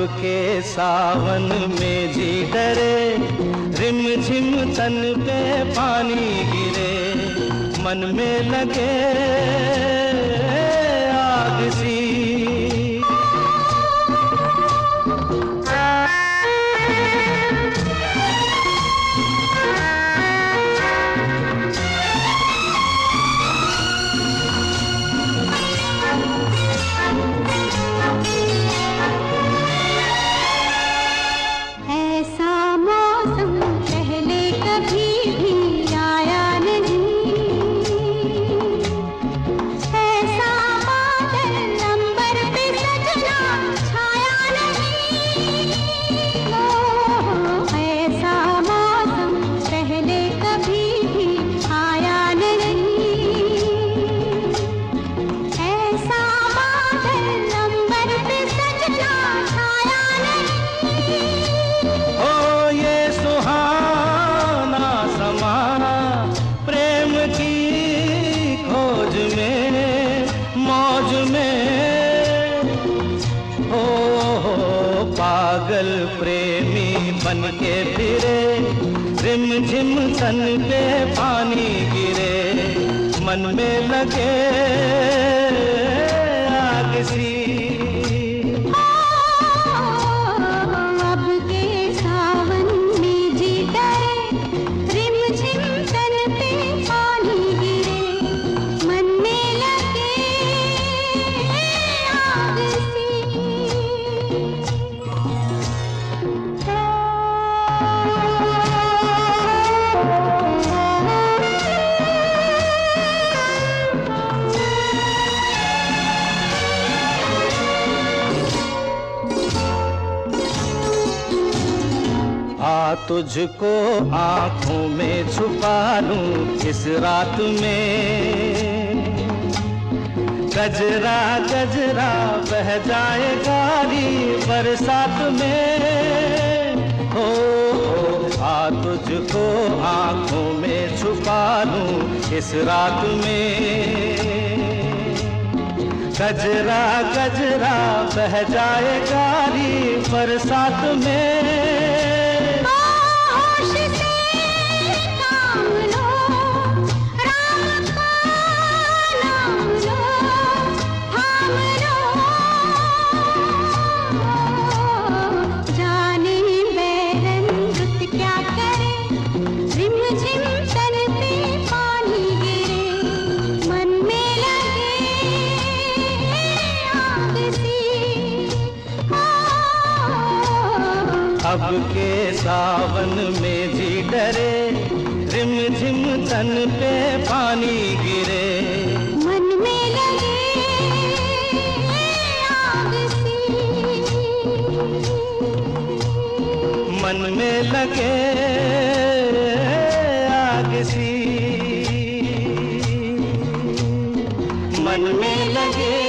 के सावन में जी डरे, रिम झिम तन पे पानी गिरे, मन में लगे आग सी। पागल प्रेमी बन के फिरे, रिम झिम तन पे पानी गिरे, मन में लगे आग सी। तुझको आँखों में छुपा लूं इस रात में, गजरा गजरा बह जाए गारी बरसात में। हो आ तुझको आँखों में छुपा लूं इस रात में, गजरा गजरा बह जाए गारी बरसात में। अब के सावन में जी डरे, रिम झिम तन पे पानी गिरे, मन में लगे आग सी। मन में लगे आग सी, मन में लगे